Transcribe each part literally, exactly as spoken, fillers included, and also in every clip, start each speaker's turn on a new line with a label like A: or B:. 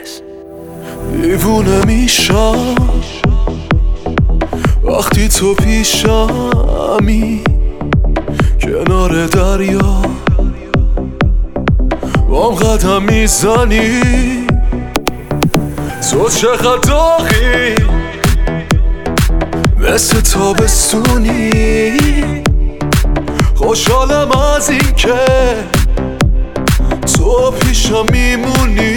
A: دیوونه میشم وقتی تو پیشمی، کنار دریا بام قدم میزنی. تو چقدر داغی، مثل تابستونی. خوشحالم از این که تو پیشم میمونی.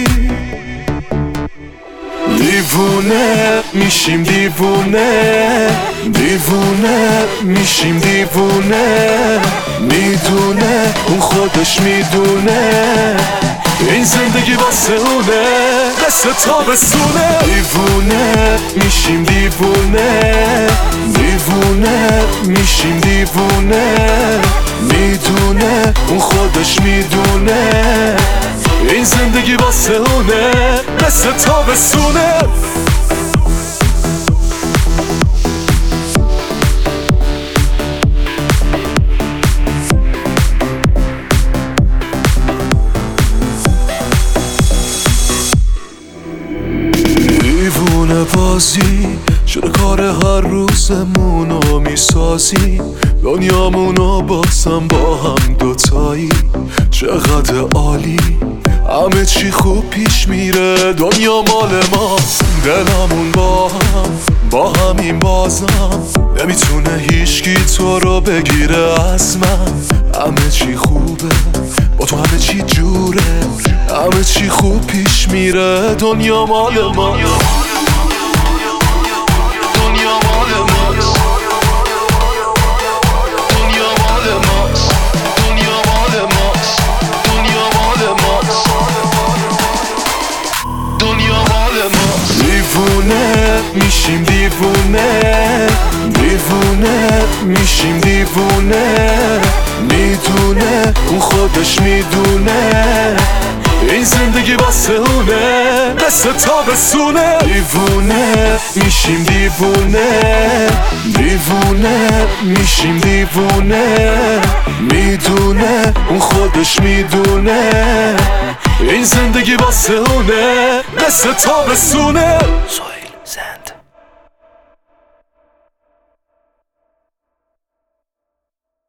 A: دیوونه میشیم دیوونه، دیوونه میشیم دیوونه. میدونه اون خودش میدونه این زندگی واسه اونه، مثل تابستونه. دیوونه میشیم دیوونه، دیوونه میشیم دیوونه. میدونه اون خودش میدونه این زندگی واسه اونه، مثل تابستونه. دیوونه بازی شده کار هر روزمونو میسازی. دنیامونو بازم با هم دوتایی، چقدر عالی. همه چی خوب پیش میره، دنیا مال ماست. دلمون با هم، با همین بازم نمیتونه هیچکی تو رو بگیره از من. همه چی خوبه با تو، همه چی جوره، همه چی خوب پیش میره. دنیا مال ما، دیوونه میشیم دیوونه، دیوونه میشیم دیوونه. میدونه اون خودش میدونه این زندگی واسه اونه، مثل تابستونه. دیوونه میشیم دیوونه، دیوونه میشیم دیوونه. میدونه اون خودش میدونه این زندگی واسه اونه، مثل تابستونه.